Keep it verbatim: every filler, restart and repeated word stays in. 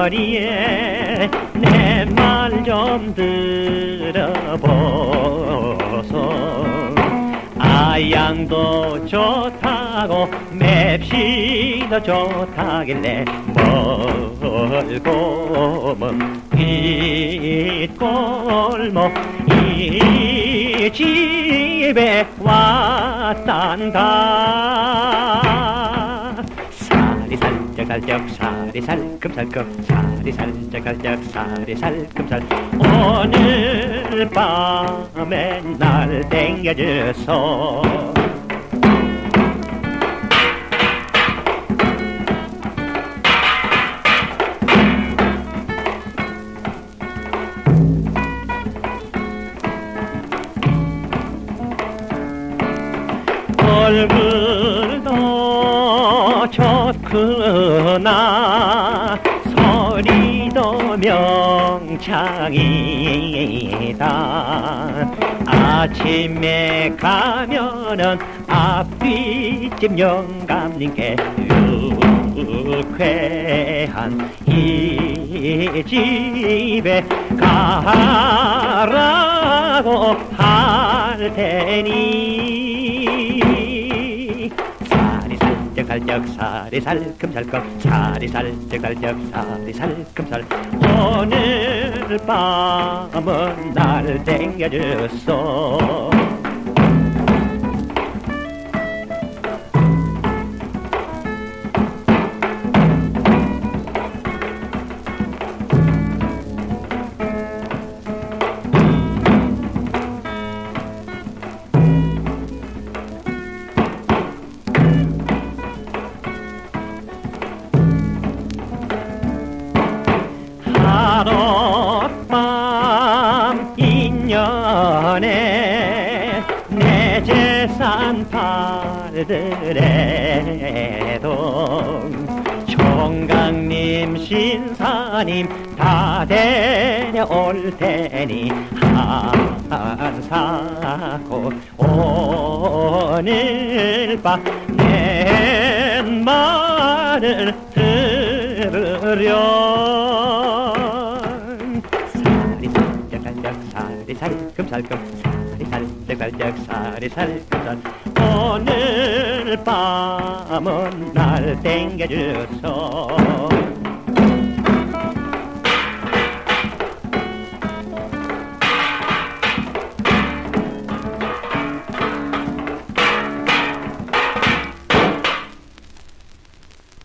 머리에 내 말 좀 들어보소. 아양도 좋다고 맵시도 좋다길래 멀고 먼 뒷골목 이 집에 왔단다. 살이 살짝살짝 살이 살금살금 살이 살짝살짝 살이 살금살 오늘 밤에 날 땡겨줘서 얼굴도 좋구나 소리도 명창이다. 아침에 가면은 앞뒤집 영감님께 유쾌한 이 집에 가라고 할 테니 살이 살짝살짝 살이 살금살금 살이 살짝살짝 살이 살금살 오늘 밤은 날 땡겨줬어. 하룻밤 인연에 내 재산 팔더라도 총각님 신사님 다 데려올 테니 한 사고 오늘 밤 내 말을 들으렴. 살이 살짝살짝 살이 살금살금 살이 살짝살짝 살이 살금살 오늘 밤은 날 땡겨줘서